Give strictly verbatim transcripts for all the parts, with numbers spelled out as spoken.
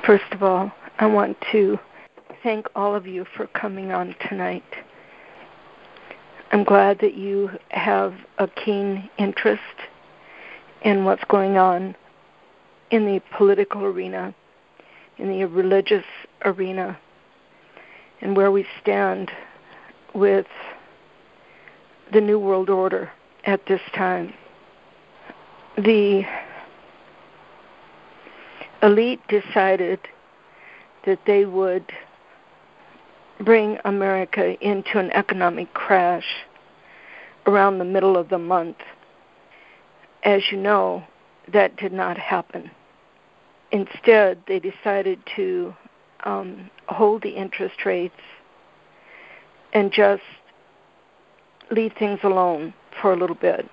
First of all, I want to thank all of you for coming on tonight. I'm glad that you have a keen interest in what's going on in the political arena, in the religious arena, and where we stand with the New World Order at this time. The elite decided that they would bring America into an economic crash around the middle of the month. As you know, that did not happen. Instead, they decided to um, hold the interest rates and just leave things alone for a little bit.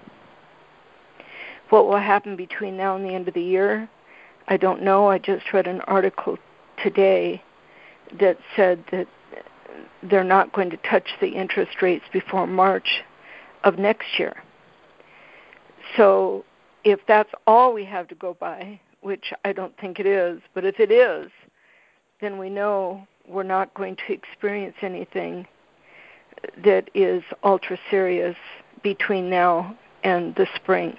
What will happen between now and the end of the year, I don't know. I just read an article today that said that they're not going to touch the interest rates before March of next year. So if that's all we have to go by, which I don't think it is, but if it is, then we know we're not going to experience anything that is ultra serious between now and the spring.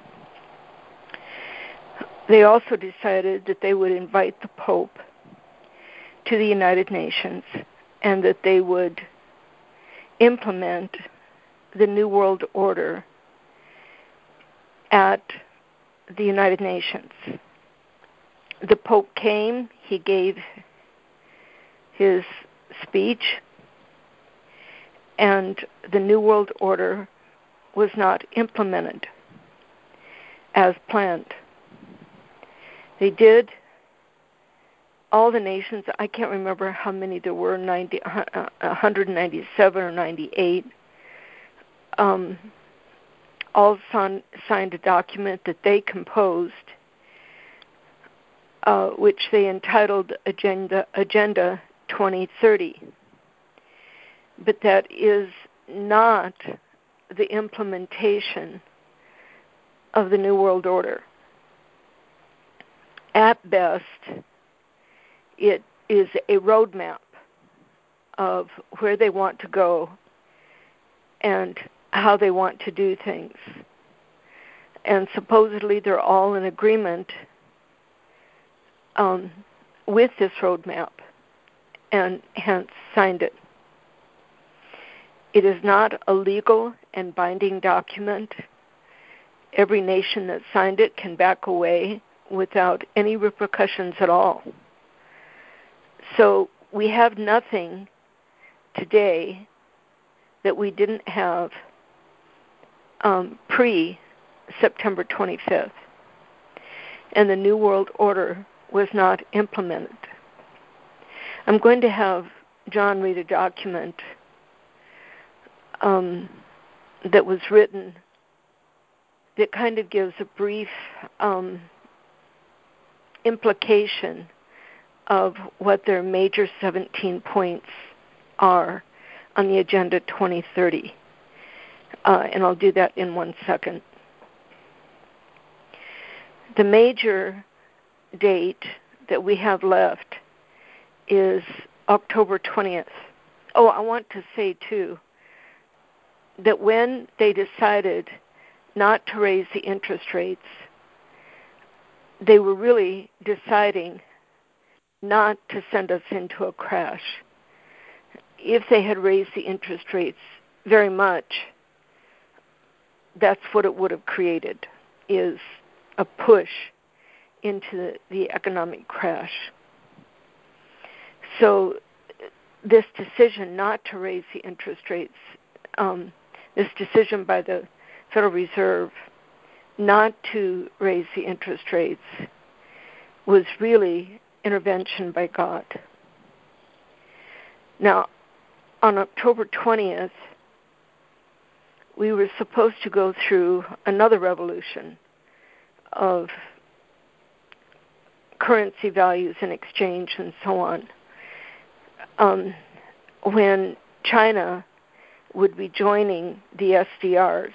They also decided that they would invite the Pope to the United Nations and that they would implement the New World Order at the United Nations. The Pope came, he gave his speech, and the New World Order was not implemented as planned. They did, all the nations, I can't remember how many there were, ninety, one hundred ninety-seven or ninety-eight, um, all son, signed a document that they composed, uh, which they entitled Agenda, Agenda twenty thirty. But that is not the implementation of the New World Order. At best, it is a roadmap of where they want to go and how they want to do things. And supposedly they're all in agreement um, with this roadmap and hence signed it. It is not a legal and binding document. Every nation that signed it can back away without any repercussions at all. So we have nothing today that we didn't have um, pre-September twenty-fifth. And the New World Order was not implemented. I'm going to have John read a document um, that was written that kind of gives a brief um, implication of what their major seventeen points are on the Agenda twenty thirty. Uh, and I'll do that in one second. The major date that we have left is October twentieth. Oh, I want to say, too, that when they decided not to raise the interest rates, they were really deciding not to send us into a crash. If they had raised the interest rates very much, that's what it would have created, is a push into the, the economic crash. So this decision not to raise the interest rates, um, this decision by the Federal Reserve not to raise the interest rates was really intervention by God. Now, on October twentieth, we were supposed to go through another revolution of currency values and exchange and so on, um, when China would be joining the S D Rs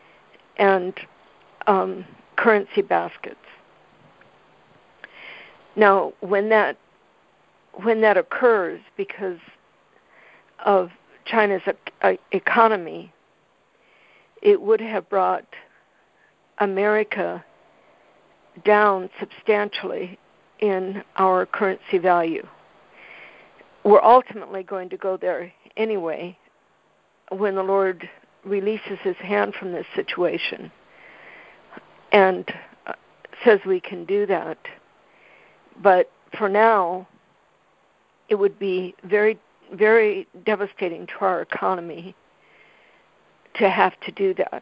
and um, currency baskets. Now, when that when that occurs because of China's e- economy, it would have brought America down substantially in our currency value. We're ultimately going to go there anyway when the Lord releases his hand from this situation and uh, says we can do that. But for now, it would be very, very devastating to our economy to have to do that.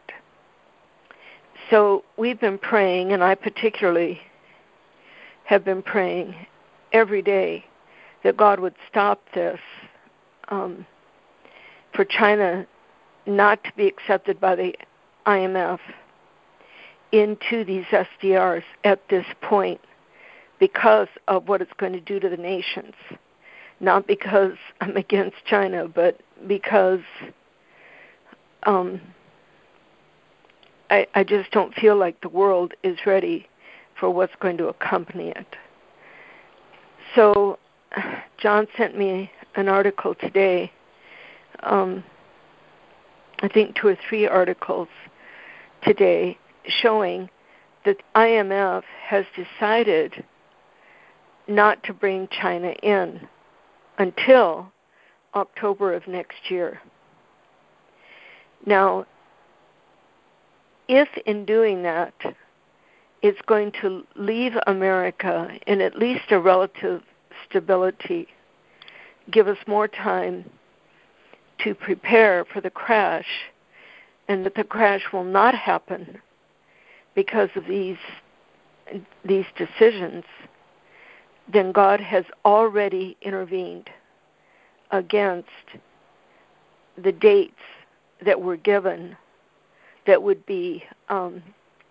So we've been praying, and I particularly have been praying every day that God would stop this, um, for China not to be accepted by the I M F into these S D Rs at this point because of what it's going to do to the nations. Not because I'm against China, but because um, I, I just don't feel like the world is ready for what's going to accompany it. So John sent me an article today, um, I think two or three articles today, showing that I M F has decided not to bring China in until October of next year. Now, if in doing that, it's going to leave America in at least a relative stability, give us more time to prepare for the crash, and that the crash will not happen because of these these decisions, then God has already intervened against the dates that were given that would be um,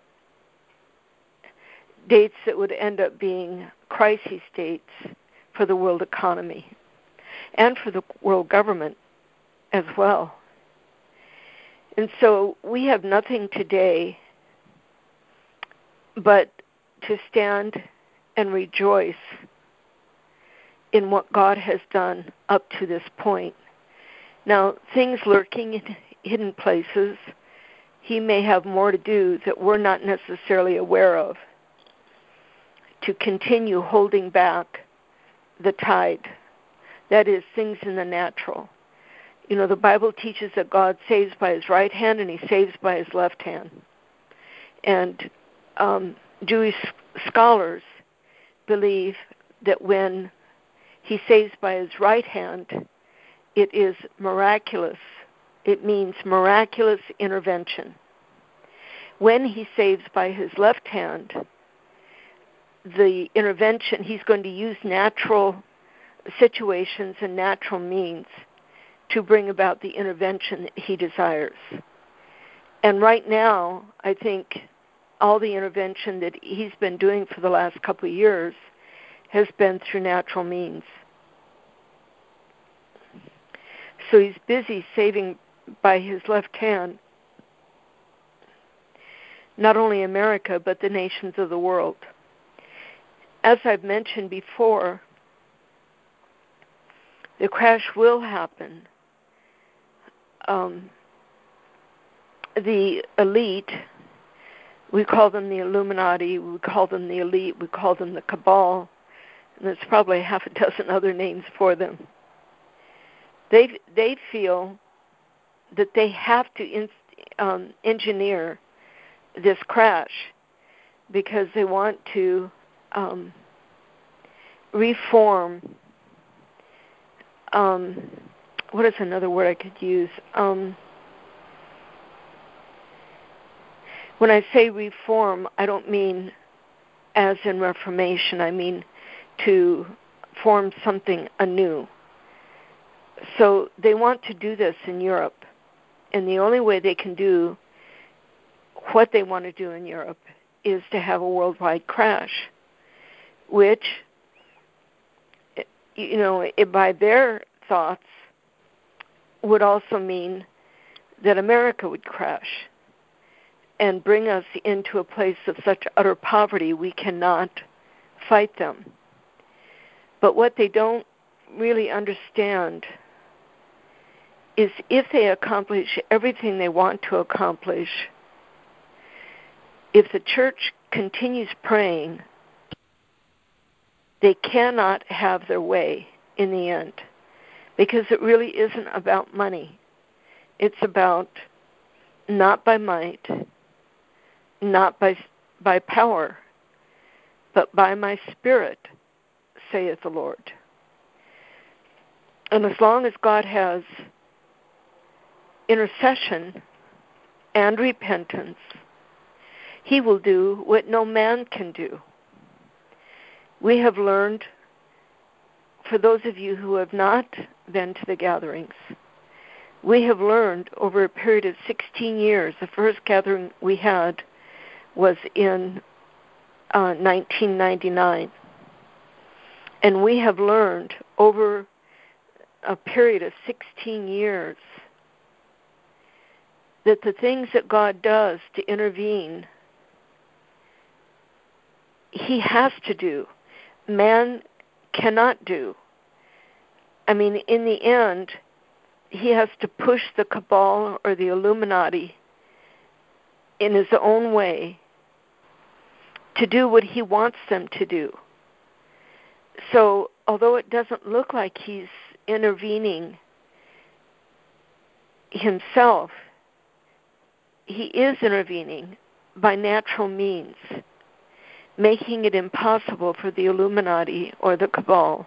dates that would end up being crisis dates for the world economy and for the world government as well. And so we have nothing today but to stand and rejoice in what God has done up to this point. Now, things lurking in hidden places, he may have more to do that we're not necessarily aware of to continue holding back the tide. That is, things in the natural. You know, the Bible teaches that God saves by his right hand and he saves by his left hand. And um, Jewish scholars believe that when he saves by his right hand, it is miraculous. It means miraculous intervention. When he saves by his left hand, the intervention, he's going to use natural situations and natural means to bring about the intervention that he desires. And right now, I think all the intervention that he's been doing for the last couple of years has been through natural means. So he's busy saving by his left hand not only America, but the nations of the world. As I've mentioned before, the crash will happen. Um, the elite, we call them the Illuminati, we call them the elite, we call them the cabal, and there's probably half a dozen other names for them. They they feel that they have to in, um, engineer this crash because they want to um, reform. Um, what is another word I could use? Um, when I say reform, I don't mean as in Reformation. I mean to form something anew. So they want to do this in Europe, and the only way they can do what they want to do in Europe is to have a worldwide crash, which, you know, by their thoughts, would also mean that America would crash and bring us into a place of such utter poverty we cannot fight them. But what they don't really understand is if they accomplish everything they want to accomplish, if the church continues praying, they cannot have their way in the end, because it really isn't about money. It's about not by might, not by by power, but by my Spirit, saith the Lord. And as long as God has intercession and repentance, he will do what no man can do. We have learned, for those of you who have not been to the gatherings, we have learned over a period of sixteen years. The first gathering we had was in uh, nineteen ninety-nine. And we have learned over a period of sixteen years that the things that God does to intervene, he has to do. Man cannot do. I mean, in the end, he has to push the cabal or the Illuminati in his own way to do what he wants them to do. So, although it doesn't look like he's intervening himself, he is intervening by natural means, making it impossible for the Illuminati or the cabal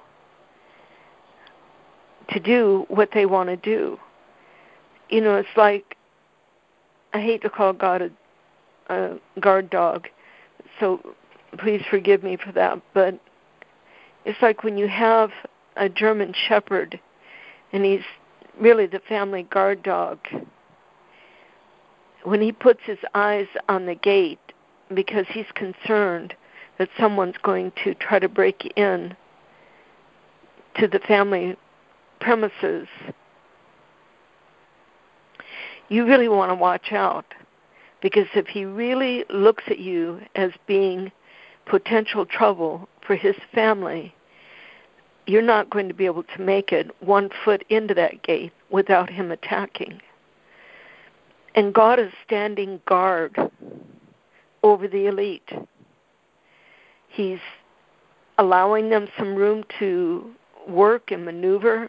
to do what they want to do. You know, it's like, I hate to call God a, a guard dog, so please forgive me for that, but it's like when you have a German shepherd and he's really the family guard dog. When he puts his eyes on the gate because he's concerned that someone's going to try to break in to the family premises, you really want to watch out, because if he really looks at you as being potential trouble for his family, you're not going to be able to make it one foot into that gate without him attacking. And God is standing guard over the elite. He's allowing them some room to work and maneuver,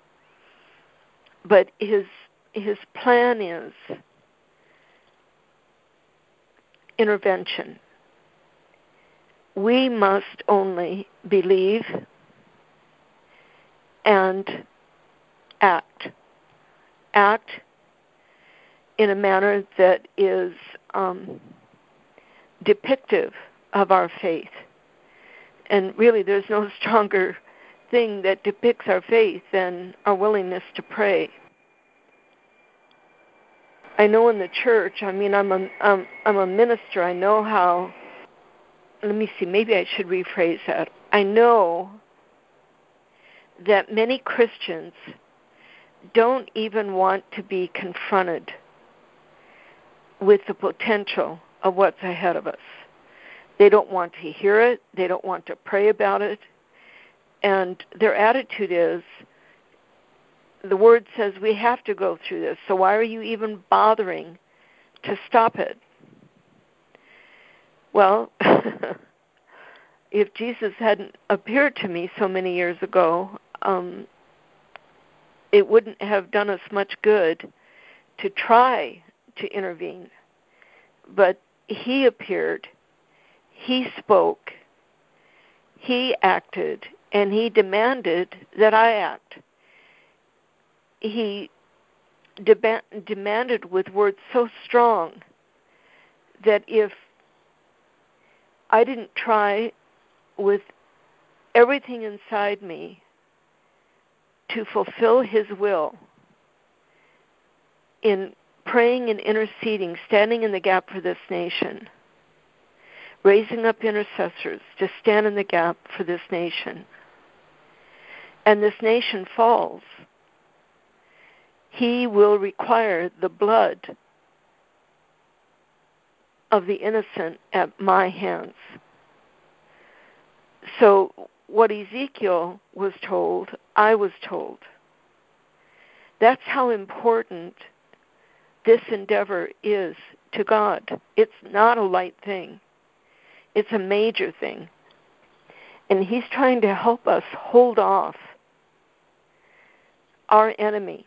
but his his plan is intervention. We must only believe and act. Act in a manner that is um, depictive of our faith. And really, there's no stronger thing that depicts our faith than our willingness to pray. I know in the church, I mean, I'm a, I'm, I'm a minister. I know how, let me see, maybe I should rephrase that. I know that many Christians don't even want to be confronted with the potential of what's ahead of us. They don't want to hear it. They don't want to pray about it. And their attitude is, the word says we have to go through this, so why are you even bothering to stop it? Well, if Jesus hadn't appeared to me so many years ago, um, it wouldn't have done us much good to try to intervene. But he appeared, he spoke, he acted, and he demanded that I act. He de- demanded with words so strong that if I didn't try with everything inside me to fulfill his will in praying and interceding, standing in the gap for this nation, raising up intercessors to stand in the gap for this nation, and this nation falls, he will require the blood of the innocent at my hands. So what Ezekiel was told, I was told. That's how important this endeavor is to God. It's not a light thing. It's a major thing. And he's trying to help us hold off our enemy.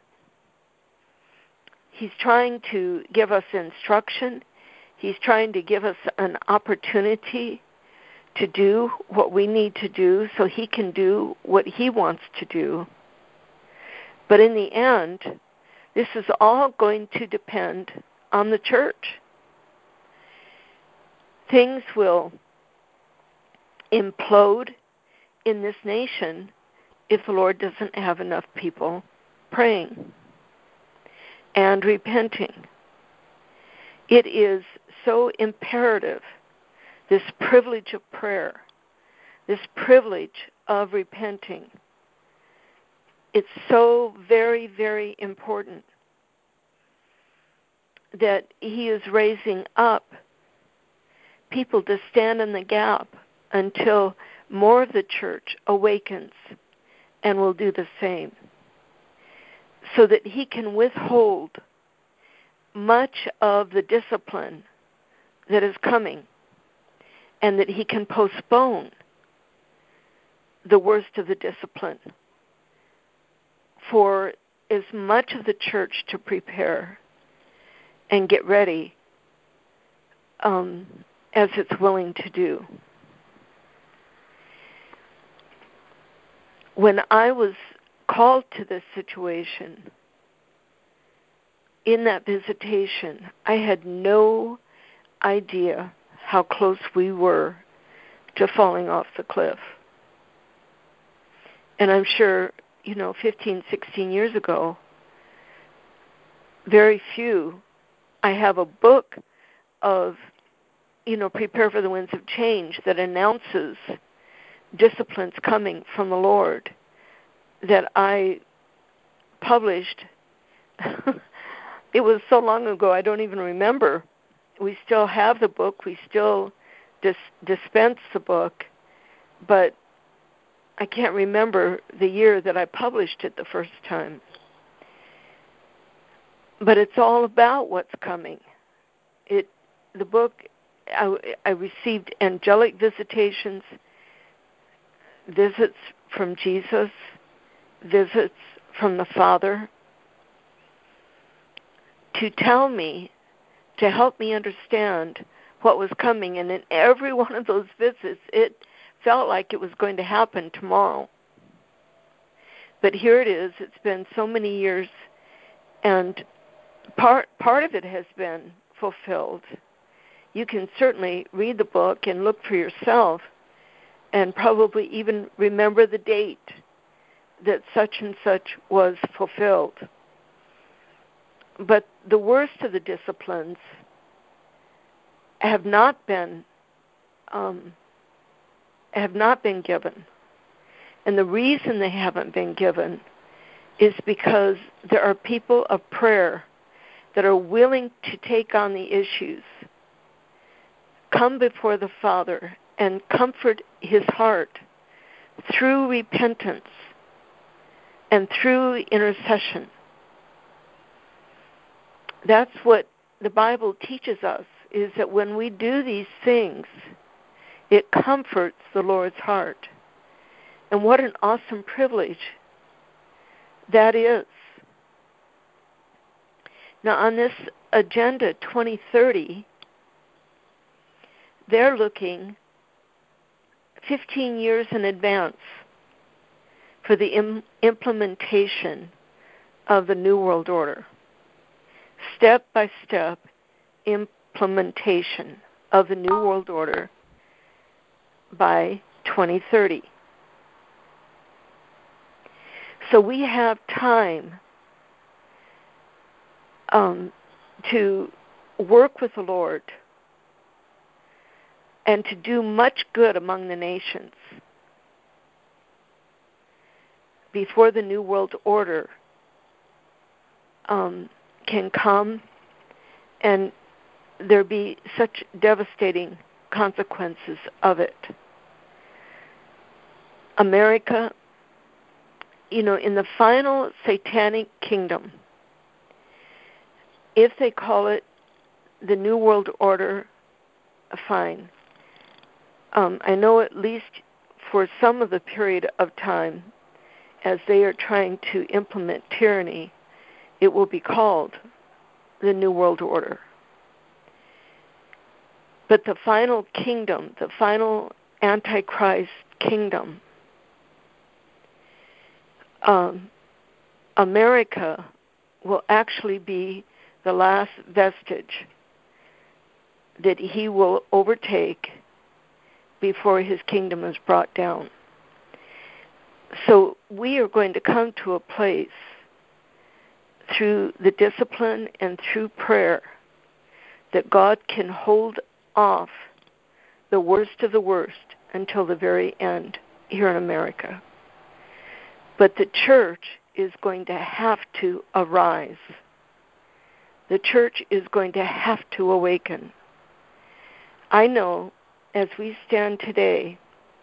He's trying to give us instruction. He's trying to give us an opportunity to do what we need to do so he can do what he wants to do. But in the end, this is all going to depend on the church. Things will implode in this nation if the Lord doesn't have enough people praying and repenting. It is so imperative, this privilege of prayer, this privilege of repenting. It's so very, very important that he is raising up people to stand in the gap until more of the church awakens and will do the same, so that he can withhold much of the discipline that is coming, and that he can postpone the worst of the discipline for as much of the church to prepare and get ready um, as it's willing to do. When I was called to this situation, in that visitation, I had no idea how close we were to falling off the cliff. And I'm sure, you know, fifteen, sixteen years ago, very few, I have a book of, you know, Prepare for the Winds of Change that announces disciplines coming from the Lord that I published. It was so long ago, I don't even remember. We still have the book. We still dis- dispense the book, but I can't remember the year that I published it the first time. But it's all about what's coming. It, the book, I, I received angelic visitations, visits from Jesus, visits from the Father, to tell me, to help me understand what was coming. And in every one of those visits, it felt like it was going to happen tomorrow. But here it is. It's been so many years, and part part of it has been fulfilled. You can certainly read the book and look for yourself and probably even remember the date that such and such was fulfilled. But the worst of the disciplines have not been um, have not been given. And the reason they haven't been given is because there are people of prayer that are willing to take on the issues, come before the Father, and comfort his heart through repentance and through intercession. That's what the Bible teaches us, is that when we do these things, it comforts the Lord's heart. And what an awesome privilege that is. Now, on this Agenda twenty thirty, they're looking fifteen years in advance for the im- implementation of the New World Order. Step-by-step implementation of the New World Order by twenty thirty. So we have time um, to work with the Lord and to do much good among the nations before the New World Order um, can come and there be such devastating consequences of it. America, you know, in the final satanic kingdom, if they call it the New World Order, fine. Um, I know at least for some of the period of time, as they are trying to implement tyranny, it will be called the New World Order. But the final kingdom, the final Antichrist kingdom, um, America will actually be the last vestige that he will overtake before his kingdom is brought down. So we are going to come to a place through the discipline and through prayer that God can hold off the worst of the worst until the very end here in America. But the church is going to have to arise. The church is going to have to awaken. I know as we stand today,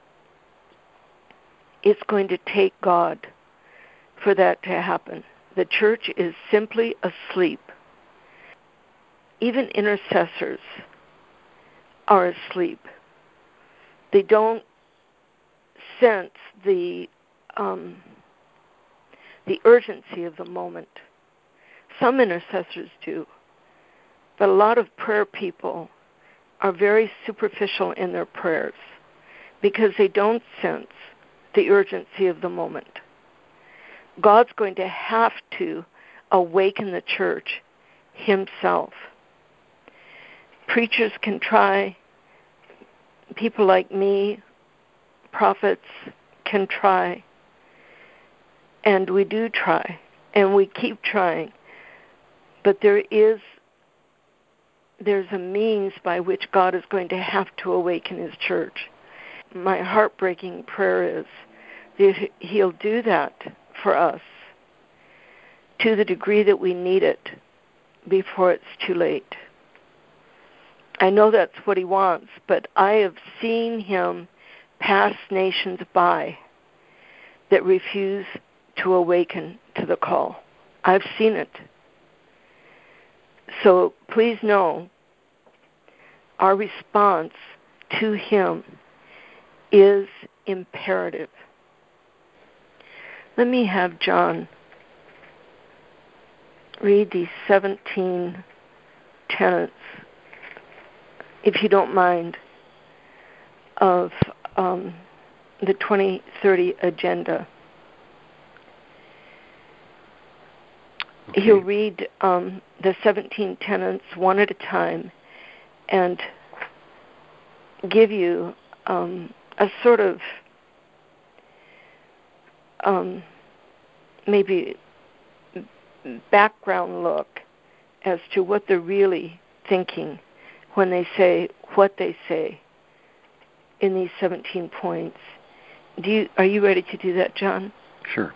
it's going to take God for that to happen. The church is simply asleep. Even intercessors are asleep. They don't sense the um, the urgency of the moment. Some intercessors do, but a lot of prayer people are very superficial in their prayers because they don't sense the urgency of the moment. God's going to have to awaken the church himself. Preachers can try. People like me, prophets, can try. And we do try. And we keep trying. But there is there's a means by which God is going to have to awaken his church. My heartbreaking prayer is that he'll do that for us to the degree that we need it before it's too late. I know that's what he wants, but I have seen him pass nations by that refuse to awaken to the call. I've seen it. So please know our response to him is imperative. Let me have John read these seventeen tenets, if you don't mind, of um, the twenty thirty agenda. Okay. He'll read um, the seventeen tenets one at a time and give you um, a sort of um, maybe background look as to what they're really thinking when they say what they say in these seventeen points. Do you, are you ready to do that, John? Sure.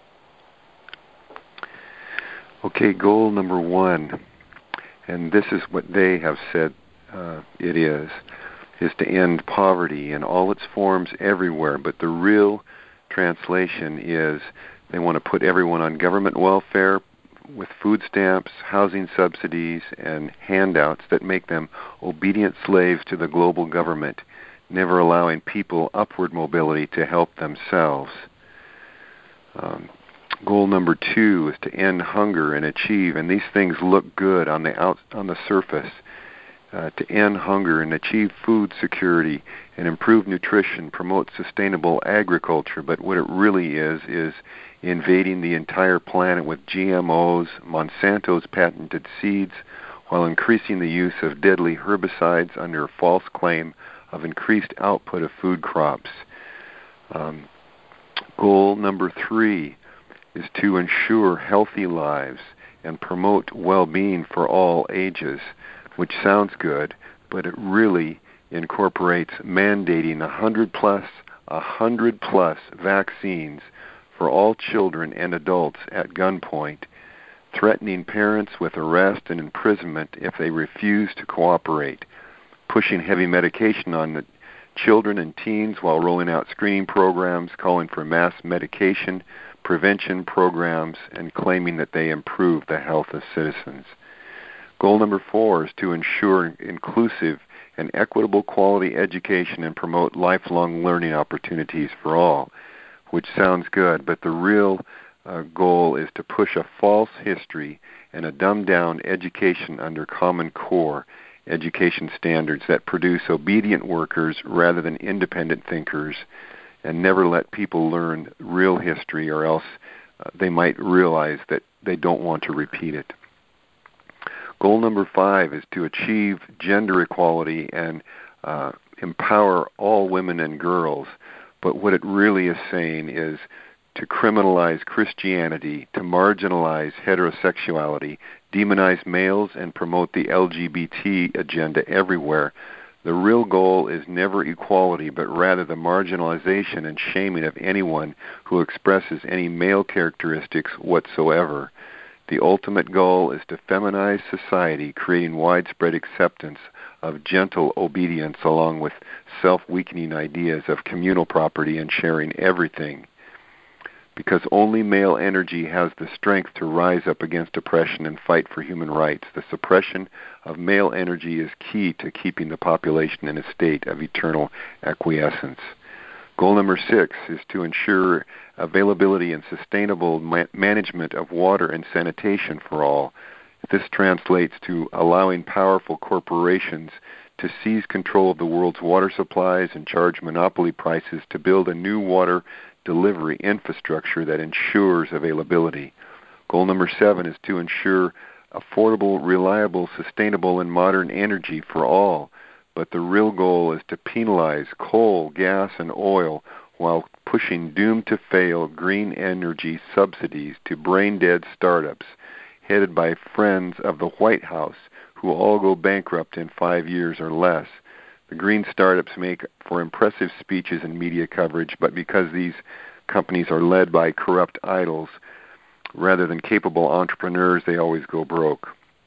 Okay, goal number one, and this is what they have said uh, it is, is to end poverty in all its forms everywhere. But the real translation is they want to put everyone on government welfare with food stamps, housing subsidies, and handouts that make them obedient slaves to the global government, never allowing people upward mobility to help themselves. Um, Goal number two is to end hunger and achieve, and these things look good on the out, on the surface, uh, to end hunger and achieve food security and improve nutrition, promote sustainable agriculture. But what it really is, is invading the entire planet with G M Os, Monsanto's patented seeds, while increasing the use of deadly herbicides under a false claim of increased output of food crops. Um, goal number three is to ensure healthy lives and promote well-being for all ages, which sounds good, but it really incorporates mandating a hundred plus, a hundred plus vaccines for all children and adults at gunpoint, threatening parents with arrest and imprisonment if they refuse to cooperate, pushing heavy medication on the children and teens while rolling out screening programs, calling for mass medication, prevention programs, and claiming that they improve the health of citizens. Goal number four is to ensure inclusive and equitable quality education and promote lifelong learning opportunities for all, which sounds good, but the real uh, goal is to push a false history and a dumbed-down education under Common Core education standards that produce obedient workers rather than independent thinkers, and never let people learn real history, or else uh, they might realize that they don't want to repeat it. Goal number five is to achieve gender equality and uh, empower all women and girls. But what it really is saying is to criminalize Christianity, to marginalize heterosexuality, demonize males, and promote the L G B T agenda everywhere. The real goal is never equality, but rather the marginalization and shaming of anyone who expresses any male characteristics whatsoever. The ultimate goal is to feminize society, creating widespread acceptance of gentle obedience along with self-weakening ideas of communal property and sharing everything. Because only male energy has the strength to rise up against oppression and fight for human rights. The suppression of male energy is key to keeping the population in a state of eternal acquiescence. Goal number six is to ensure availability and sustainable ma- management of water and sanitation for all. This translates to allowing powerful corporations to seize control of the world's water supplies and charge monopoly prices to build a new water delivery infrastructure that ensures availability. Goal number seven is to ensure affordable, reliable, sustainable, and modern energy for all. But the real goal is to penalize coal, gas, and oil while pushing doomed-to-fail green energy subsidies to brain-dead startups headed by friends of the White House who all go bankrupt in five years or less. The green startups make for impressive speeches and media coverage, but because these companies are led by corrupt idols rather than capable entrepreneurs, they always go broke.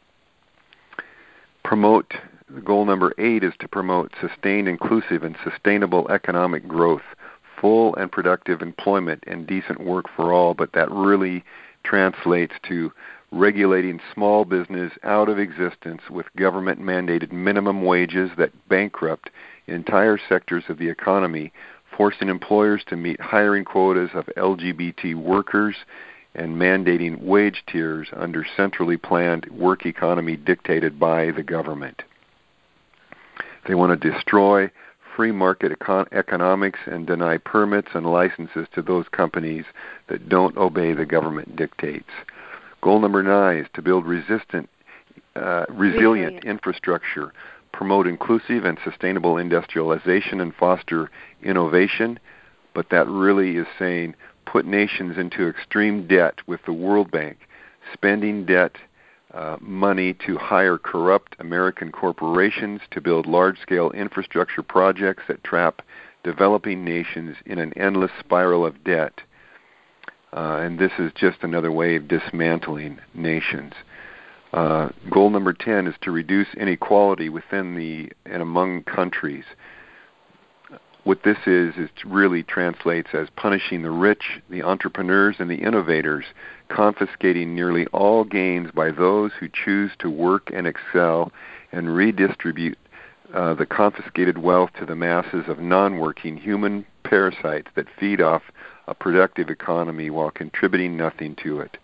Promote Goal number eight is to promote sustained, inclusive, and sustainable economic growth, full and productive employment, and decent work for all, but that really translates to regulating small business out of existence with government-mandated minimum wages that bankrupt entire sectors of the economy, forcing employers to meet hiring quotas of L G B T workers, and mandating wage tiers under centrally planned work economy dictated by the government. They want to destroy free market econ- economics and deny permits and licenses to those companies that don't obey the government dictates. Goal number nine is to build resistant, uh, resilient, resilient infrastructure, promote inclusive and sustainable industrialization, and foster innovation. But that really is saying put nations into extreme debt with the World Bank, spending debt uh, money to hire corrupt American corporations to build large-scale infrastructure projects that trap developing nations in an endless spiral of debt. Uh, and this is just another way of dismantling nations. Uh, goal number ten is to reduce inequality within the and among countries. What this is, is really translates as punishing the rich, the entrepreneurs, and the innovators, confiscating nearly all gains by those who choose to work and excel, and redistribute uh, the confiscated wealth to the masses of non-working human parasites that feed off a productive economy while contributing nothing to it.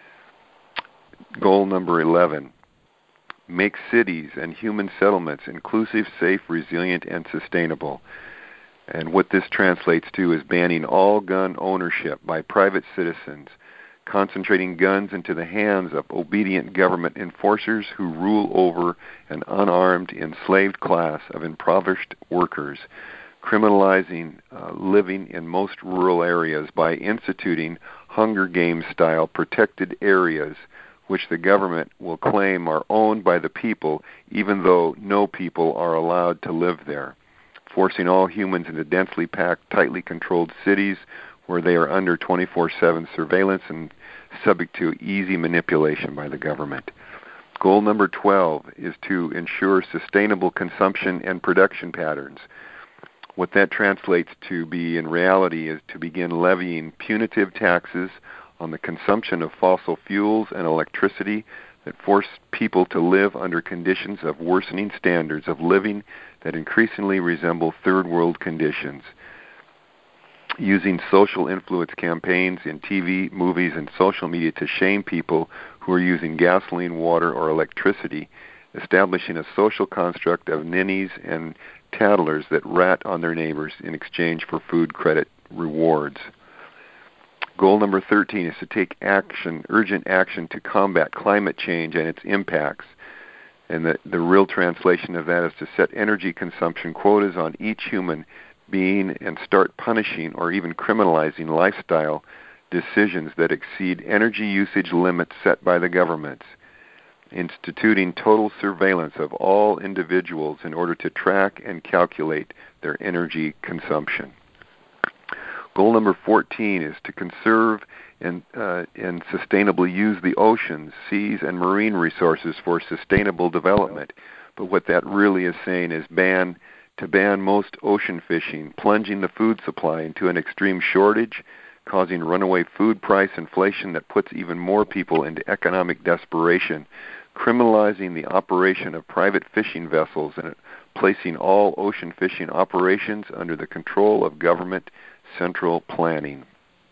Goal number eleven, make cities and human settlements inclusive, safe, resilient, and sustainable. And what this translates to is banning all gun ownership by private citizens, concentrating guns into the hands of obedient government enforcers who rule over an unarmed, enslaved class of impoverished workers, criminalizing uh, living in most rural areas by instituting Hunger Games-style protected areas which the government will claim are owned by the people, even though no people are allowed to live there, forcing all humans into densely packed, tightly controlled cities where they are under twenty-four seven surveillance and subject to easy manipulation by the government. Goal number twelve is to ensure sustainable consumption and production patterns. What that translates to be in reality is to begin levying punitive taxes on the consumption of fossil fuels and electricity that force people to live under conditions of worsening standards of living that increasingly resemble third world conditions. Using social influence campaigns in T V, movies, and social media to shame people who are using gasoline, water, or electricity, establishing a social construct of ninnies and tattlers that rat on their neighbors in exchange for food credit rewards. Goal number thirteen is to take action, urgent action to combat climate change and its impacts. And the, the real translation of that is to set energy consumption quotas on each human being and start punishing or even criminalizing lifestyle decisions that exceed energy usage limits set by the governments, instituting total surveillance of all individuals in order to track and calculate their energy consumption. Goal number fourteen is to conserve and, uh, and sustainably use the oceans, seas, and marine resources for sustainable development. But what that really is saying is ban to ban most ocean fishing, plunging the food supply into an extreme shortage, causing runaway food price inflation that puts even more people into economic desperation, criminalizing the operation of private fishing vessels, and placing all ocean fishing operations under the control of government central planning.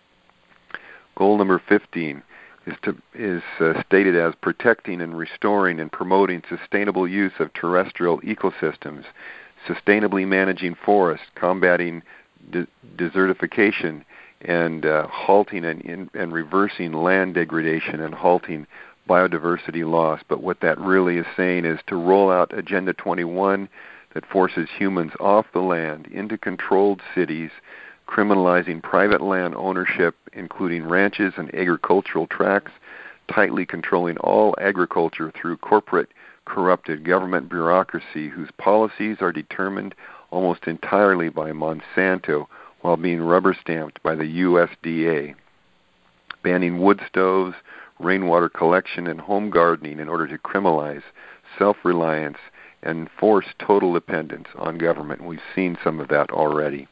Goal number fifteen is to is uh, stated as protecting and restoring and promoting sustainable use of terrestrial ecosystems, sustainably managing forests, combating de- desertification, and uh, halting and, in, and reversing land degradation and halting biodiversity loss. But what that really is saying is to roll out Agenda twenty-one that forces humans off the land into controlled cities, criminalizing private land ownership, including ranches and agricultural tracts, tightly controlling all agriculture through corporate corrupted government bureaucracy whose policies are determined almost entirely by Monsanto while being rubber-stamped by the U S D A, banning wood stoves, rainwater collection, and home gardening in order to criminalize self-reliance and force total dependence on government. We've seen some of that already.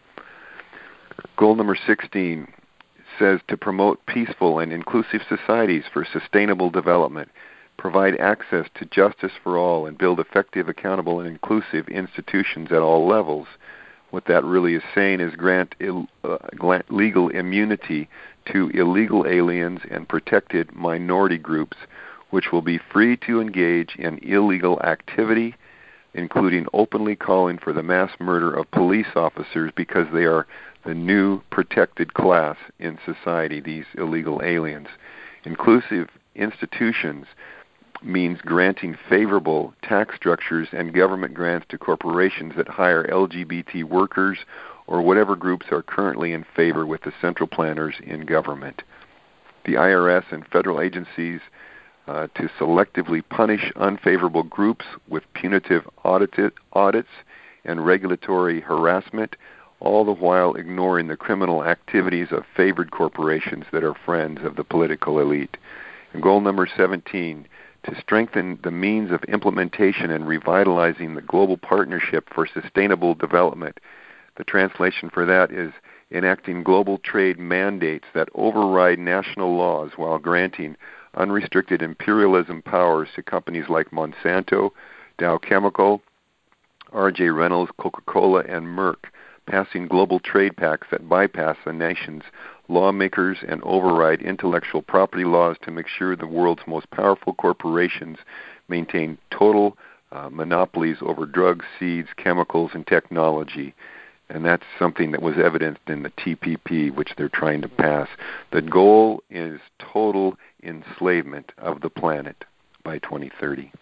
Goal number sixteen says to promote peaceful and inclusive societies for sustainable development, provide access to justice for all, and build effective, accountable, and inclusive institutions at all levels. What that really is saying is grant Ill, uh, legal immunity to illegal aliens and protected minority groups, which will be free to engage in illegal activity, including openly calling for the mass murder of police officers because they are the new protected class in society, these illegal aliens. Inclusive institutions means granting favorable tax structures and government grants to corporations that hire L G B T workers or whatever groups are currently in favor with the central planners in government. The I R S and federal agencies uh, to selectively punish unfavorable groups with punitive audited, audits and regulatory harassment, all the while ignoring the criminal activities of favored corporations that are friends of the political elite. And goal number seventeen, to strengthen the means of implementation and revitalizing the global partnership for sustainable development. The translation for that is enacting global trade mandates that override national laws while granting unrestricted imperialism powers to companies like Monsanto, Dow Chemical, R J Reynolds, Coca-Cola, and Merck, passing global trade pacts that bypass the nation's lawmakers and override intellectual property laws to make sure the world's most powerful corporations maintain total uh, monopolies over drugs, seeds, chemicals, and technology. And that's something that was evidenced in the T P P, which they're trying to pass. The goal is total enslavement of the planet by twenty thirty.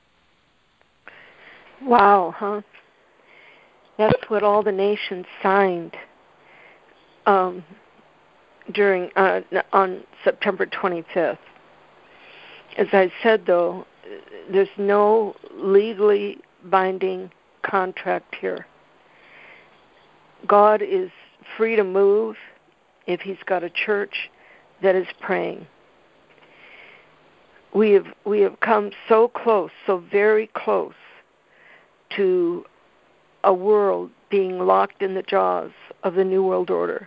Wow, huh? That's what all the nations signed um, during uh, on September twenty-fifth. As I said, though, there's no legally binding contract here. God is free to move if he's got a church that is praying. We have we have come so close, so very close to a world being locked in the jaws of the New World Order.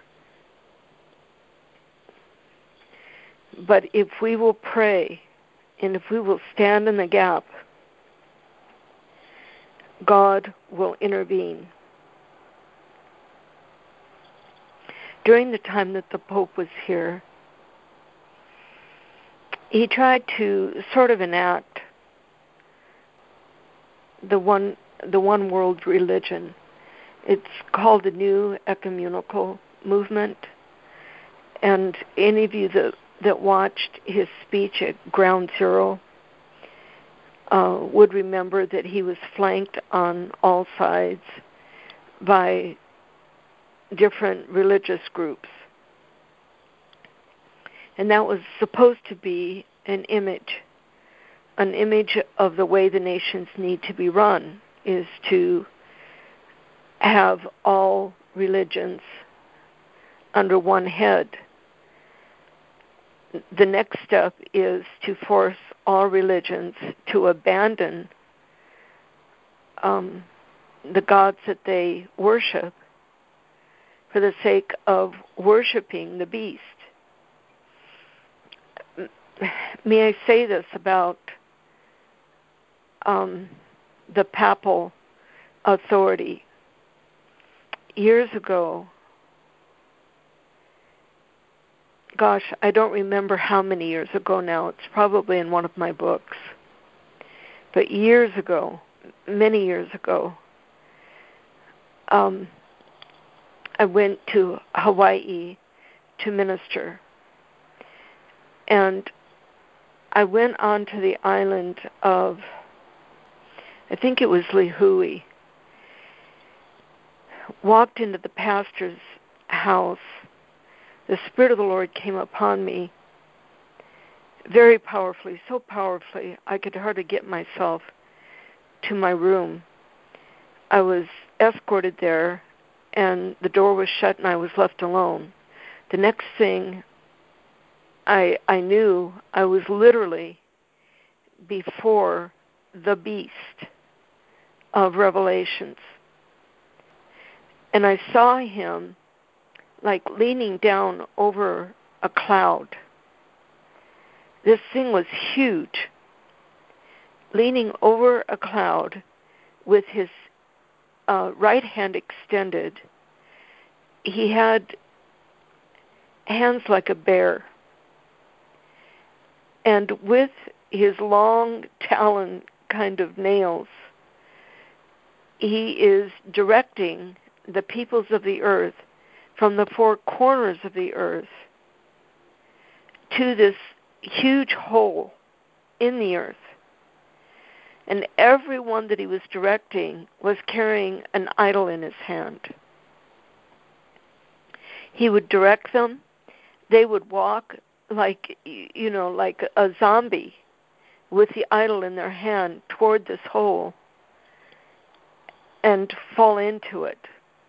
But if we will pray, and if we will stand in the gap, God will intervene. During the time that the Pope was here, he tried to sort of enact the one the one world religion. It's called the New Ecumenical Movement. And any of you that, that watched his speech at Ground Zero uh, would remember that he was flanked on all sides by different religious groups. And that was supposed to be an image, an image of the way the nations need to be run, is to have all religions under one head. The next step is to force all religions to abandon um, the gods that they worship for the sake of worshiping the beast. May I say this about um, the papal authority? Years ago, gosh, I don't remember how many years ago now. It's probably in one of my books. But years ago, many years ago, um, I went to Hawaii to minister. And I went onto the island of, I think it was Lihue, walked into the pastor's house. The Spirit of the Lord came upon me very powerfully, so powerfully I could hardly get myself to my room. I was escorted there, and the door was shut, and I was left alone. The next thing I, I knew, I was literally before the beast of Revelations. And I saw him like leaning down over a cloud. This thing was huge. Leaning over a cloud with his uh, right hand extended. He had hands like a bear. And with his long talon kind of nails, he is directing the peoples of the earth from the four corners of the earth to this huge hole in the earth. And everyone that he was directing was carrying an idol in his hand. He would direct them. They would walk like, you know, like a zombie with the idol in their hand toward this hole and fall into it.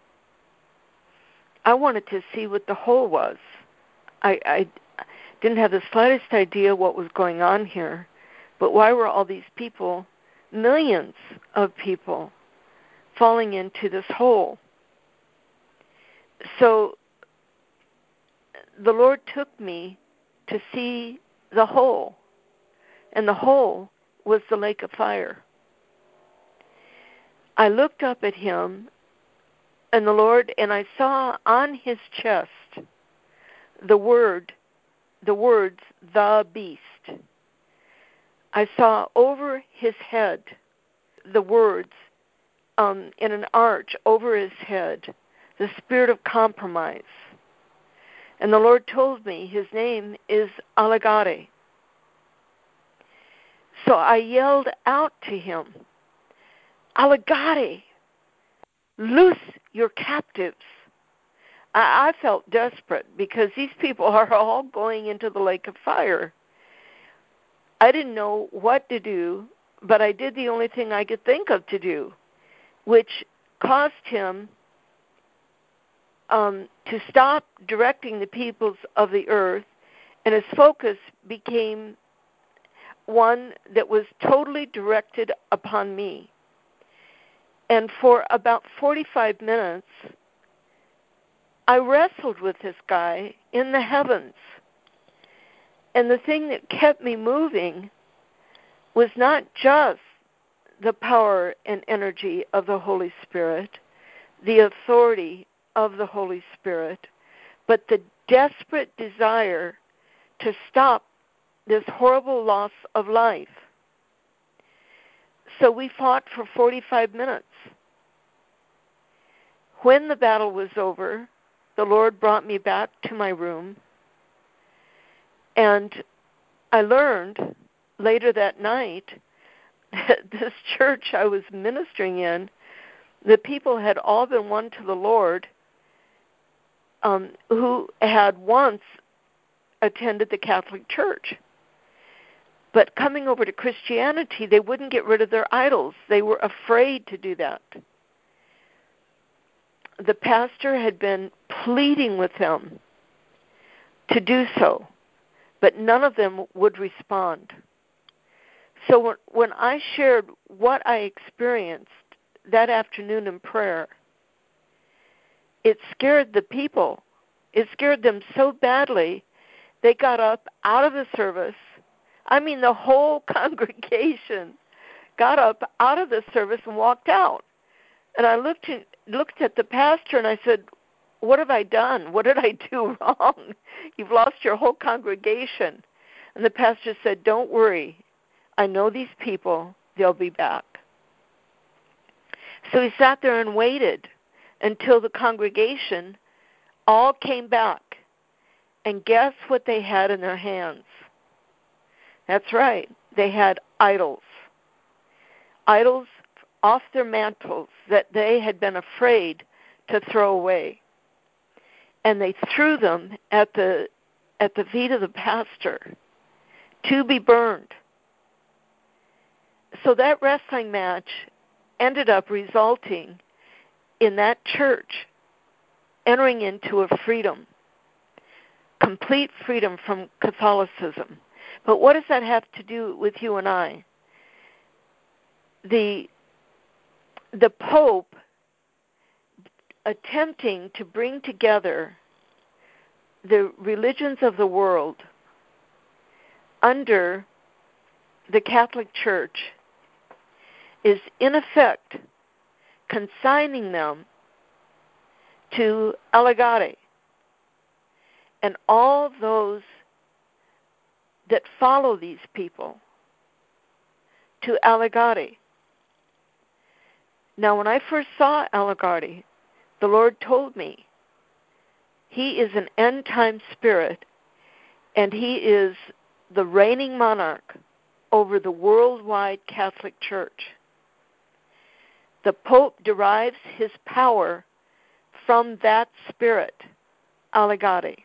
I wanted to see what the hole was. I, I didn't have the slightest idea what was going on here, but why were all these people, millions of people, falling into this hole? So the Lord took me to see the hole, and the hole was the lake of fire. I looked up at him, and the Lord, and I saw on his chest the word, the words, the beast. I saw over his head the words, um, in an arch over his head, the spirit of compromise. And the Lord told me his name is Alagare. So I yelled out to him, Alagare, loose your captives. I, I felt desperate because these people are all going into the lake of fire. I didn't know what to do, but I did the only thing I could think of to do, which caused him um, to stop directing the peoples of the earth, and his focus became one that was totally directed upon me. And for about forty-five minutes, I wrestled with this guy in the heavens. And the thing that kept me moving was not just the power and energy of the Holy Spirit, the authority of the Holy Spirit, but the desperate desire to stop this horrible loss of life. So we fought for forty-five minutes. When the battle was over, the Lord brought me back to my room, and I learned later that night that this church I was ministering in, the people had all been won to the Lord um, who had once attended the Catholic Church. But coming over to Christianity, they wouldn't get rid of their idols. They were afraid to do that. The pastor had been pleading with them to do so, but none of them would respond. So when, when I shared what I experienced that afternoon in prayer, it scared the people. It scared them so badly, they got up out of the service. I mean, the whole congregation got up out of the service and walked out. And I looked at, looked at the pastor and I said, what have I done? What did I do wrong? You've lost your whole congregation. And the pastor said, don't worry. I know these people. They'll be back. So he sat there and waited until the congregation all came back. And guess what they had in their hands? That's right. They had idols. Idols off their mantles that they had been afraid to throw away. And they threw them at the at the feet of the pastor to be burned. So that wrestling match ended up resulting in that church entering into a freedom, complete freedom from Catholicism. But what does that have to do with you and I? The the Pope attempting to bring together the religions of the world under the Catholic Church is in effect consigning them to Allegati, and all those that follow these people to Allegati. Now, when I first saw Allegati, the Lord told me he is an end-time spirit, and he is the reigning monarch over the worldwide Catholic Church. The Pope derives his power from that spirit, Allegati.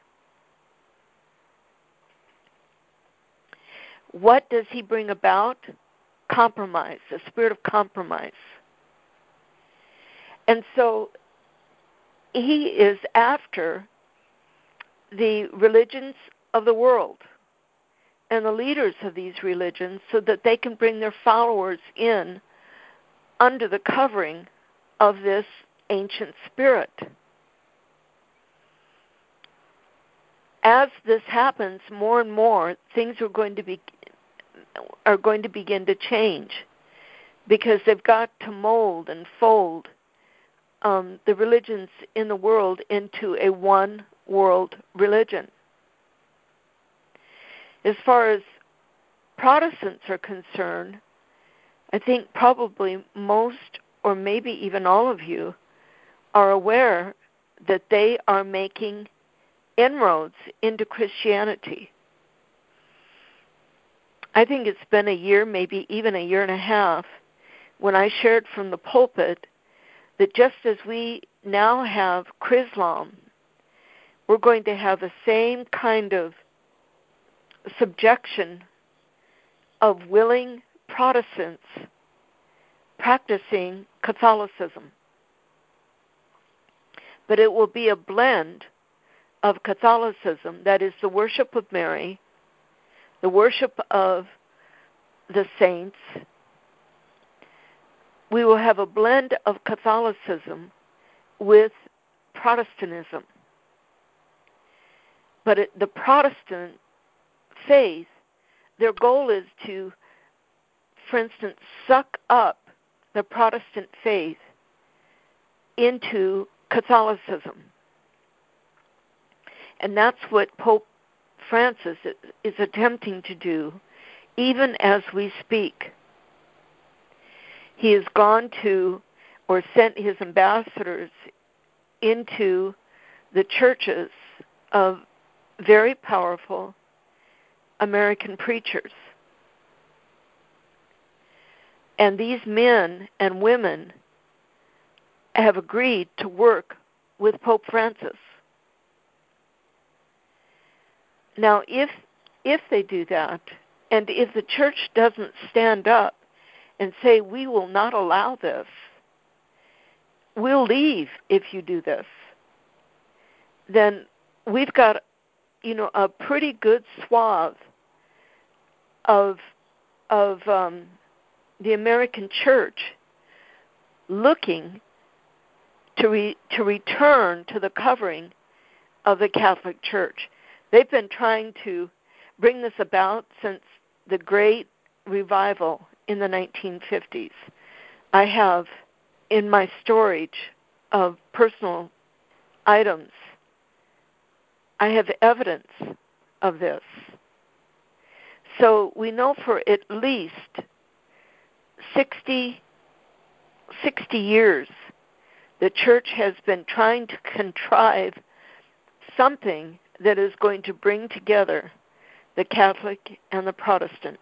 What does he bring about? Compromise, a spirit of compromise. And so he is after the religions of the world and the leaders of these religions so that they can bring their followers in under the covering of this ancient spirit. As this happens more and more, things are going to be are going to begin to change because they've got to mold and fold um, the religions in the world into a one world religion. As far as Protestants are concerned, I think probably most or maybe even all of you are aware that they are making inroads into Christianity. I think it's been a year, maybe even a year and a half, when I shared from the pulpit that just as we now have Chrislam, we're going to have the same kind of subjection of willing Protestants practicing Catholicism. But it will be a blend of Catholicism, that is the worship of Mary, the worship of the saints, we will have a blend of Catholicism with Protestantism. But it, the Protestant faith, their goal is to, for instance, suck up the Protestant faith into Catholicism. And that's what Pope Francis is attempting to do, even as we speak. He has gone to, or sent his ambassadors into the churches of very powerful American preachers. And these men and women have agreed to work with Pope Francis. Now, if if they do that, and if the church doesn't stand up and say, we will not allow this, we'll leave if you do this, then we've got, you know, a pretty good swath of of um, the American church looking to re, to return to the covering of the Catholic Church. They've been trying to bring this about since the Great Revival in the nineteen fifties. I have in my storage of personal items, I have evidence of this. So we know for at least sixty, sixty years the church has been trying to contrive something that is going to bring together the Catholic and the Protestant.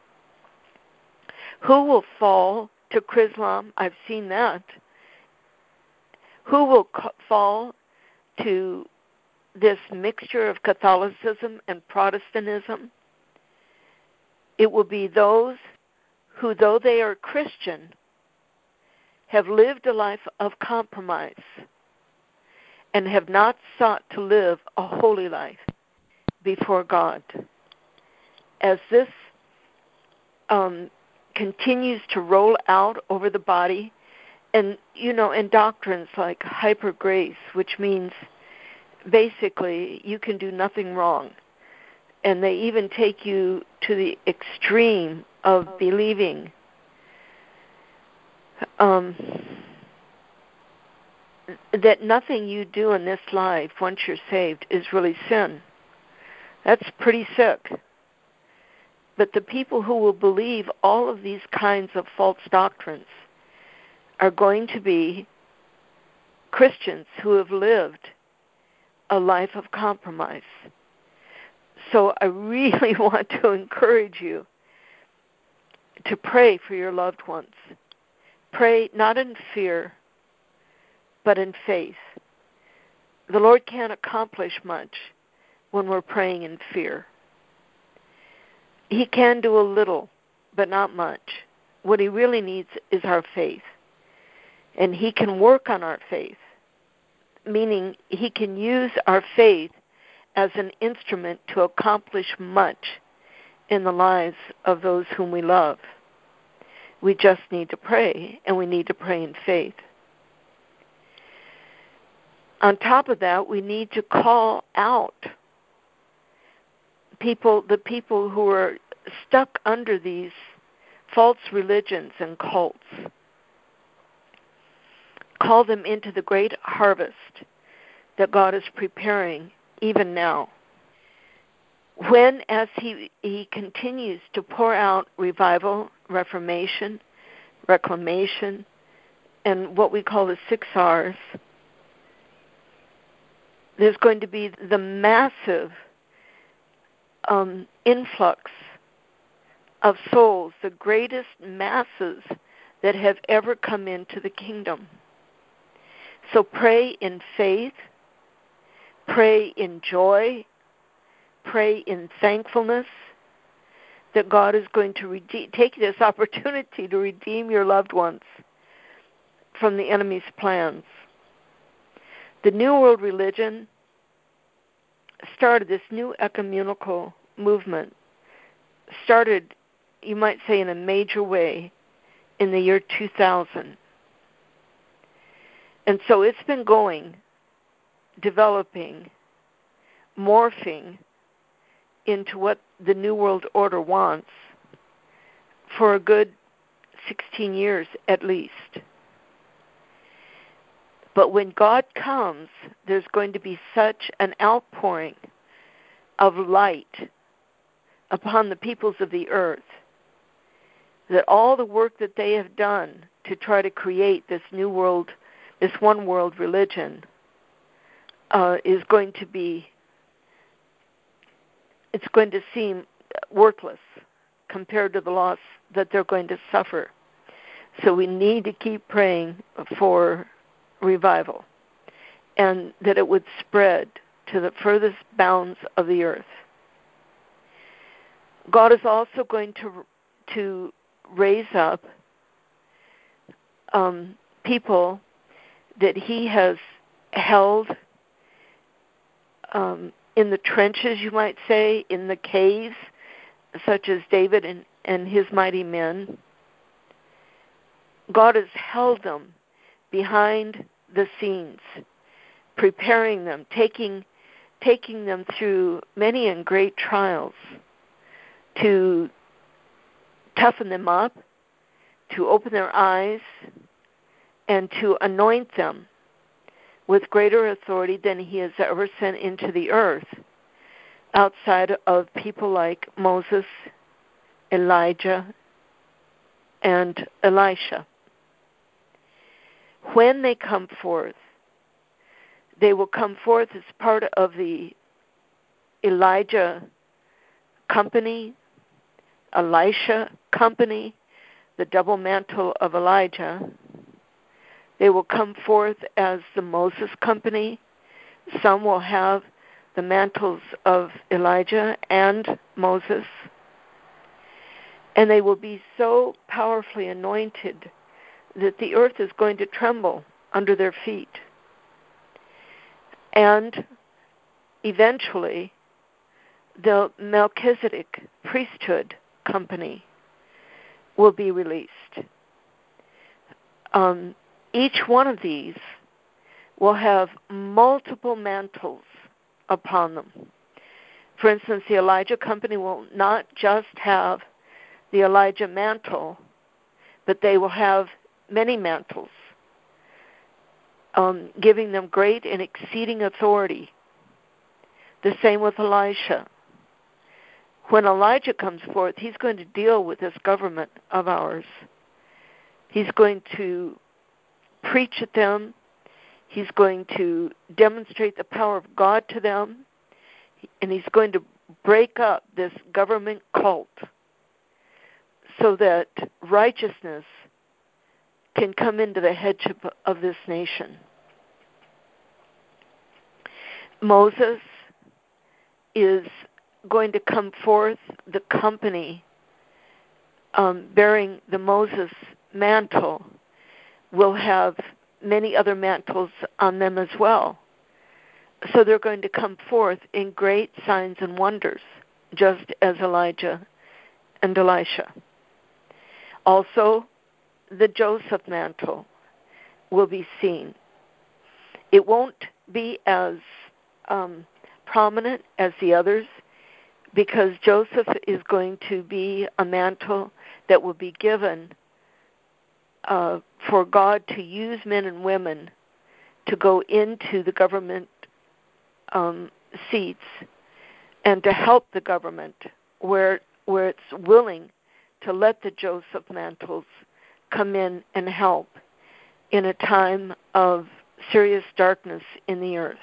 Who will fall to Chrislam? I've seen that. Who will co- fall to this mixture of Catholicism and Protestantism? It will be those who, though they are Christian, have lived a life of compromise and have not sought to live a holy life before God. As this um, continues to roll out over the body, and, you know, in doctrines like hyper grace, which means basically you can do nothing wrong, and they even take you to the extreme of believing um, that nothing you do in this life once you're saved is really sin. That's pretty sick. But the people who will believe all of these kinds of false doctrines are going to be Christians who have lived a life of compromise. So I really want to encourage you to pray for your loved ones. Pray not in fear, but in faith. The Lord can't accomplish much when we're praying in fear. He can do a little, but not much. What he really needs is our faith. And he can work on our faith, meaning he can use our faith as an instrument to accomplish much in the lives of those whom we love. We just need to pray, and we need to pray in faith. On top of that, we need to call out people, the people who are stuck under these false religions and cults. Call them into the great harvest that God is preparing even now. When, as he, he continues to pour out revival, reformation, reclamation, and what we call the six R's, there's going to be the massive um, influx of souls, the greatest masses that have ever come into the kingdom. So pray in faith, pray in joy, pray in thankfulness that God is going to redeem, take this opportunity to redeem your loved ones from the enemy's plans. The New World Religion started, this new ecumenical movement started, you might say, in a major way in the year two thousand. And so it's been going, developing, morphing into what the New World Order wants for a good sixteen years at least. But when God comes, there's going to be such an outpouring of light upon the peoples of the earth that all the work that they have done to try to create this new world, this one world religion, uh, is going to be, it's going to seem worthless compared to the loss that they're going to suffer. So we need to keep praying for revival, and that it would spread to the furthest bounds of the earth. God is also going to to raise up um, people that He has held um, in the trenches, you might say, in the caves, such as David and, and his mighty men. God has held them behind the scenes, preparing them, taking taking them through many and great trials to toughen them up, to open their eyes, and to anoint them with greater authority than He has ever sent into the earth, outside of people like Moses, Elijah, and Elisha. When they come forth, they will come forth as part of the Elijah company, Elisha company, the double mantle of Elijah. They will come forth as the Moses company. Some will have the mantles of Elijah and Moses. And they will be so powerfully anointed that the earth is going to tremble under their feet. And eventually, the Melchizedek priesthood company will be released. Um, each one of these will have multiple mantles upon them. For instance, the Elijah company will not just have the Elijah mantle, but they will have many mantles, um, giving them great and exceeding authority. The same with Elisha. When Elijah comes forth, he's going to deal with this government of ours. He's going to preach at them. He's going to demonstrate the power of God to them. And he's going to break up this government cult so that righteousness can come into the headship of this nation. Moses is going to come forth, the company um, bearing the Moses mantle will have many other mantles on them as well. So they're going to come forth in great signs and wonders, just as Elijah and Elisha. Also, the Joseph mantle will be seen. It won't be as um, prominent as the others, because Joseph is going to be a mantle that will be given uh, for God to use men and women to go into the government um, seats and to help the government where where it's willing to let the Joseph mantles come in and help in a time of serious darkness in the earth.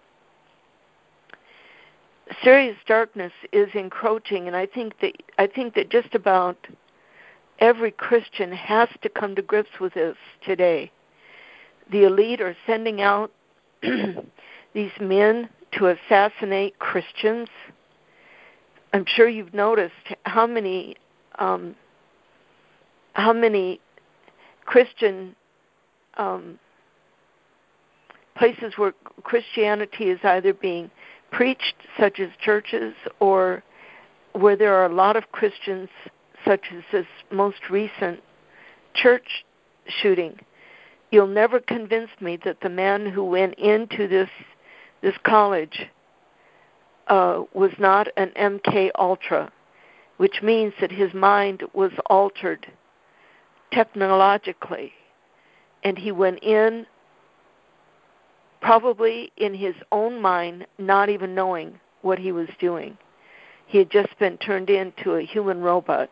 Serious darkness is encroaching, and I think that I think that just about every Christian has to come to grips with this today. The elite are sending out these men to assassinate Christians. I'm sure you've noticed how many um, how many Christian um, places where Christianity is either being preached, such as churches, or where there are a lot of Christians, such as this most recent church shooting. You'll never convince me that the man who went into this this college uh, was not an M K Ultra, which means that his mind was altered technologically, and he went in probably in his own mind, not even knowing what he was doing. He had just been turned into a human robot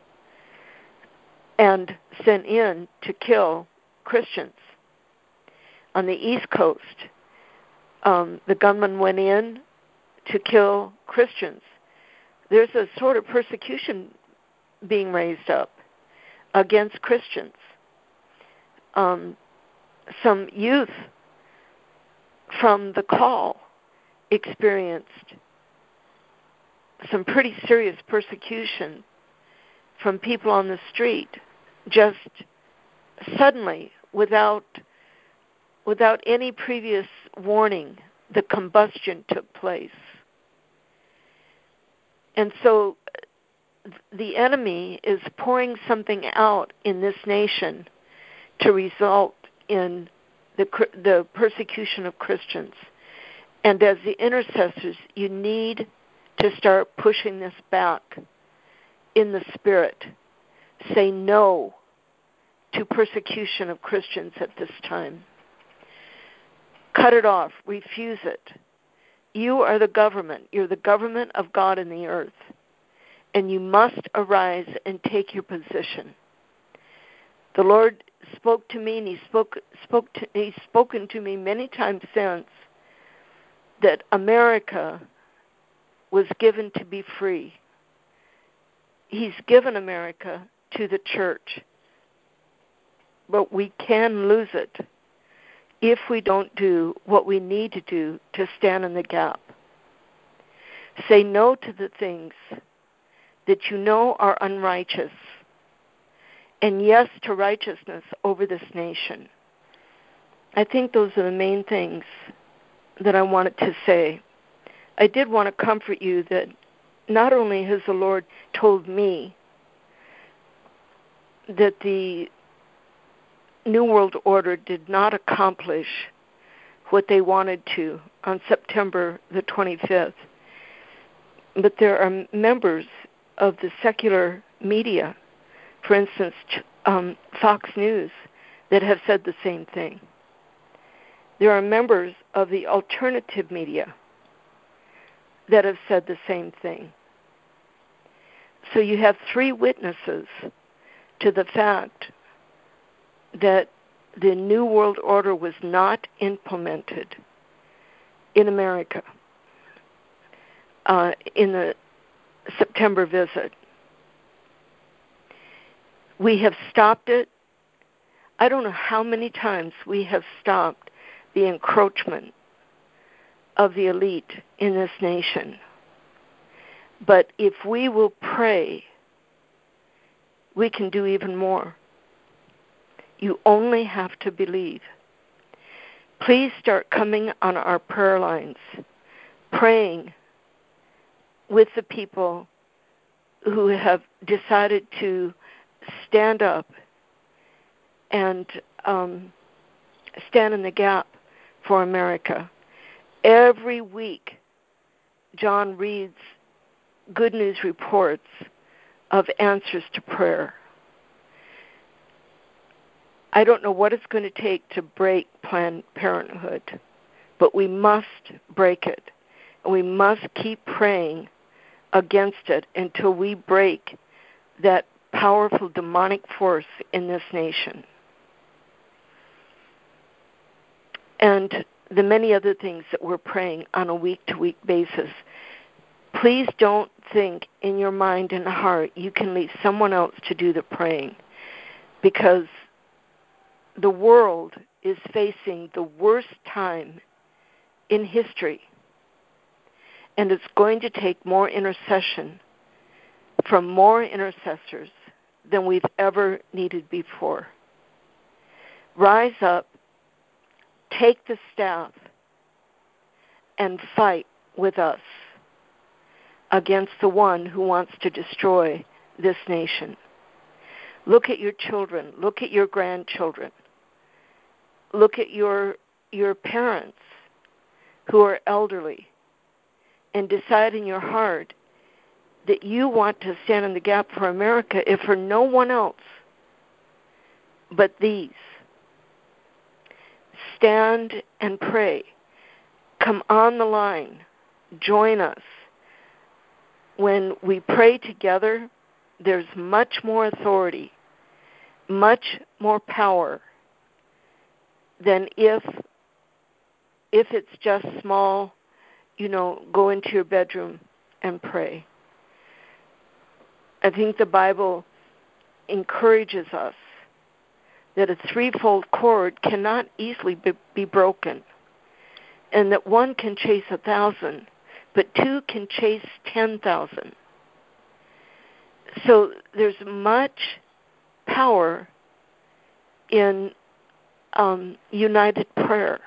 and sent in to kill Christians. On the East Coast, um, the gunman went in to kill Christians. There's a sort of persecution being raised up against Christians. Um, some youth from the call experienced some pretty serious persecution from people on the street, just suddenly, without without any previous warning. The combustion took place. And so the enemy is pouring something out in this nation to result in the the persecution of Christians. And as the intercessors, you need to start pushing this back in the spirit. Say no to persecution of Christians at this time. Cut it off. Refuse it. You are the government. You're the government of God in the earth. And you must arise and take your position. The Lord spoke to me, and He spoke, spoke to, He's spoken to me many times since, that America was given to be free. He's given America to the church. But we can lose it if we don't do what we need to do to stand in the gap. Say no to the things that you know are unrighteous, and yes to righteousness over this nation. I think those are the main things that I wanted to say. I did want to comfort you that not only has the Lord told me that the New World Order did not accomplish what they wanted to on September the twenty-fifth, but there are members of the secular media, for instance, um, Fox News, that have said the same thing. There are members of the alternative media that have said the same thing. So you have three witnesses to the fact that the New World Order was not implemented in America uh, in the September visit. We have stopped it. I don't know how many times we have stopped the encroachment of the elite in this nation. But if we will pray, we can do even more. You only have to believe. Please start coming on our prayer lines, praying with the people who have decided to stand up and um, stand in the gap for America. Every week, John reads good news reports of answers to prayer. I don't know what it's going to take to break Planned Parenthood, but we must break it. And we must keep praying against it until we break that powerful demonic force in this nation. And the many other things that we're praying on a week-to-week basis. Please don't think in your mind and heart you can leave someone else to do the praying, because the world is facing the worst time in history, and it's going to take more intercession from more intercessors than we've ever needed before. Rise up, take the staff, and fight with us against the one who wants to destroy this nation. Look at your children. Look at your grandchildren. Look at your your parents who are elderly, and decide in your heart that you want to stand in the gap for America, if for no one else but these. Stand and pray. Come on the line. Join us. When we pray together, there's much more authority, much more power than if if it's just small, you know, go into your bedroom and pray. I think the Bible encourages us that a threefold cord cannot easily be, be broken, and that one can chase a thousand, but two can chase ten thousand. So there's much power in um, united prayer.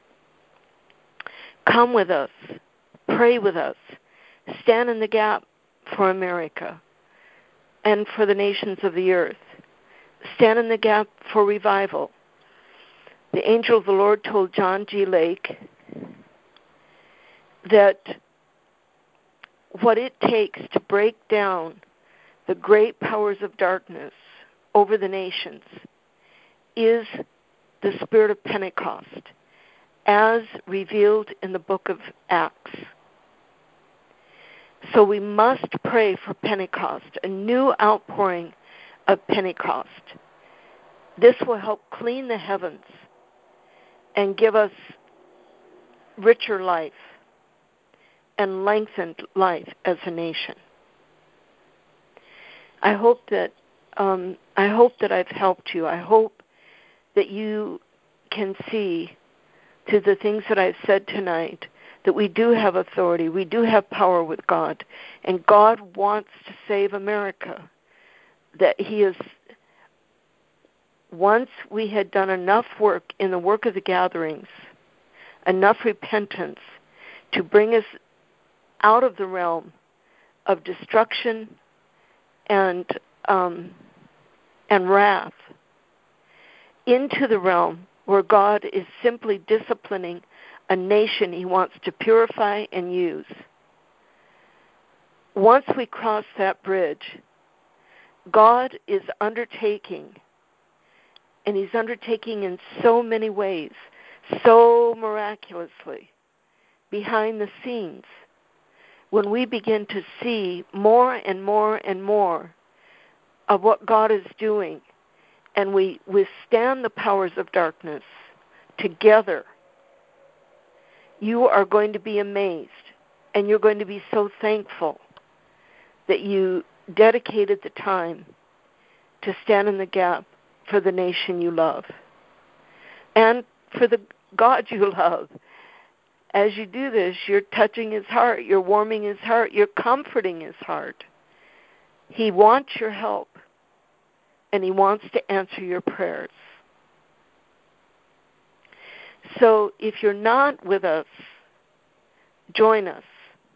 Come with us. Pray with us. Stand in the gap for America and for the nations of the earth. Stand in the gap for revival. The angel of the Lord told John G. Lake that what it takes to break down the great powers of darkness over the nations is the spirit of Pentecost, as revealed in the book of Acts. So we must pray for Pentecost, a new outpouring of Pentecost. This will help clean the heavens and give us richer life and lengthened life as a nation. I hope that um, I hope that I've helped you. I hope that you can see through the things that I've said tonight that we do have authority, we do have power with God, and God wants to save America. That He is, once we had done enough work in the work of the gatherings, enough repentance to bring us out of the realm of destruction and um, and wrath into the realm where God is simply disciplining a nation He wants to purify and use. Once we cross that bridge, God is undertaking, and He's undertaking in so many ways, so miraculously, behind the scenes. When we begin to see more and more and more of what God is doing, and we withstand the powers of darkness together, you are going to be amazed, and you're going to be so thankful that you dedicated the time to stand in the gap for the nation you love and for the God you love. As you do this, you're touching His heart, you're warming His heart, you're comforting His heart. He wants your help, and He wants to answer your prayers. So if you're not with us, join us.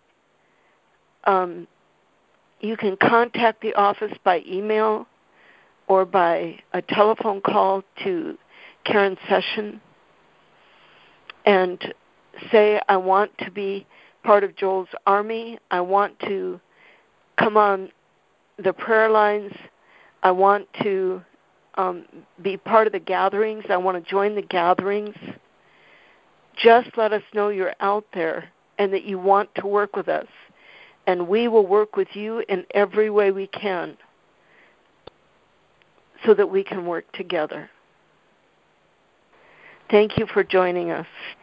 Um, you can contact the office by email or by a telephone call to Karen Session and say, I want to be part of Joel's army. I want to come on the prayer lines. I want to um, be part of the gatherings. I want to join the gatherings. Just let us know you're out there and that you want to work with us. And we will work with you in every way we can so that we can work together. Thank you for joining us.